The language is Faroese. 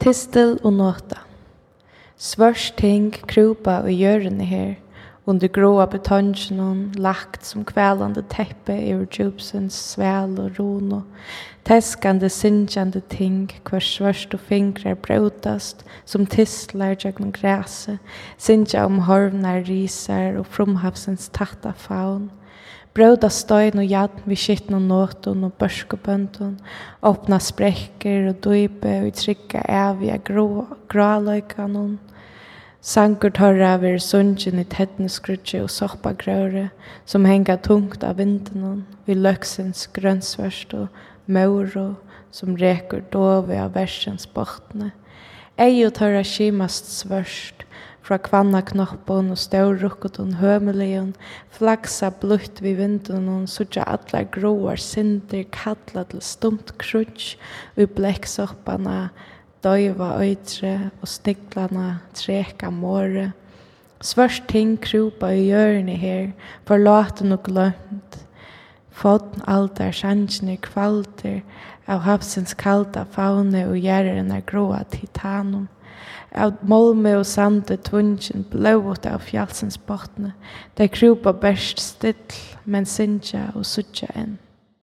Tistel og nota. Svørst ting krupa og hjørne her, under gråa betongen, lagt som kvälande teppe över djupsens sväl och ron, teskande, synjande ting, hver svørst og fingrar brotast, som tistlar gegnum gräse, synja horvnar risar og frumhavsens tatta faun. Brøda støyn og jadn vi skittn og nåton og børskebøndun, åpna sprekker og døype og trygga evige gråløykanon. Sangur torra ver sungen i tettneskrutje og soppagrøre, som henga tungt av vinden, vi løksens grønnsvørst og mauro, som reker dove av versens bortne. Ei og torra skimast svørst, fra kvannaknoppen og stårrukketen hømeligen, flaksa blutt vid vinden og sutja alla gråar sinter kalla til stumt krutsk og blekksoppana, døyva øytre og sniglana treka måre. Svørst ting krupa i hjørne her, forlaten og glømt. Fått aldar sjansene kvalter av havsens kalda faune og gjerrene gråa titanum. Av molme og sande tvungen blåut av fjallsens botne, der krupa berst still, men sinja og sutja enn.